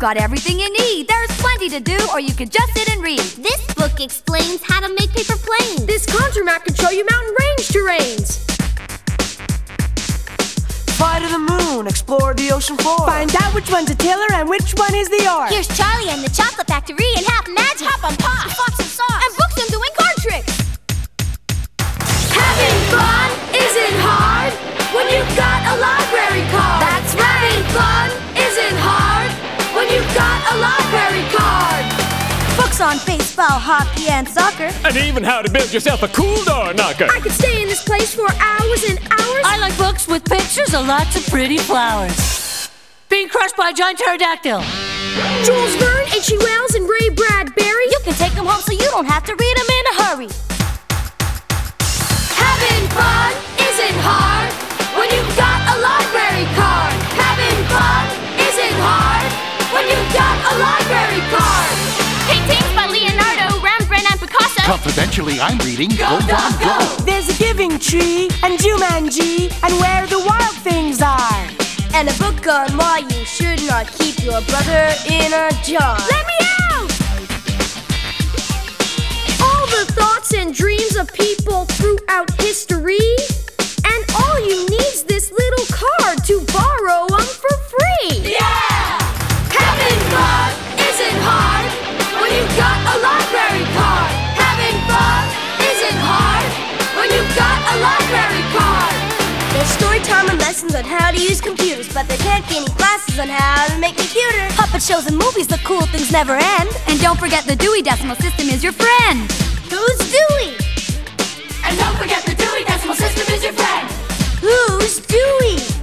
got everything you need. There's plenty to do, or you could just sit and read. This book explains how to make paper planes. This contour map can show you mountain range terrains. Fly to the moon, explore the ocean floor. Find out which one's a tiller and which one is the oar. Here's Charlie and the Chocolate Factory and half magic. Hop on Pop, Fox and Sauce, and books on doing card tricks. Having fun isn't hard when you've got a library card. That's right. Having fun isn't hard when you've got a library card. Books on baseball, hockey, and soccer. And even how to build yourself a cool door knocker. I could stay in this place for hours and hours. I like books with pictures of lots of pretty flowers. Being crushed by a giant pterodactyl. Jules Verne, H.G. Wells, and Ray Bradbury. You can take them home so you don't have to read them in a hurry. Having fun isn't hard when you've got a library card. Having fun isn't hard when you've got a library card. Paintings by Leonardo, Rembrandt, and Picasso. Confidentially, I'm reading Go Dog Go. There's a giving tree, and Jumanji, and where the wild things are. And a book on why you should not keep your brother in a jar. Let me out! All the thoughts and dreams of people throughout history. And all you need's this little card to borrow them for free. Yeah! Having fun isn't hard when you've got a library card. Having fun isn't hard when you've got a library card. There's story time and lessons on how to use computers, but there can't be any classes on how to make computers. Puppet shows and movies, the cool things never end. And don't forget the Dewey Decimal System is your friend. Who's Dewey? And don't forget the Dewey Decimal System is your friend. Who's Dewey?